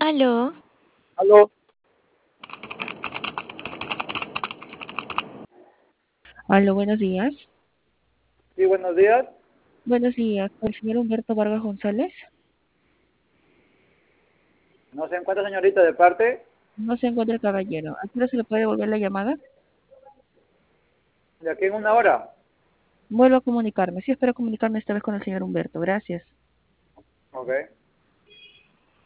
Aló, Aló, Aló, buenos días. sí, buenos días. Buenos días, ¿con el señor Humberto Vargas González? No se encuentra señorita de parte. No se encuentra el caballero. ¿A qué hora se le puede devolver la llamada? De aquí en una hora. Vuelvo a comunicarme. Sí, espero comunicarme esta vez con el señor Humberto. Gracias. Ok.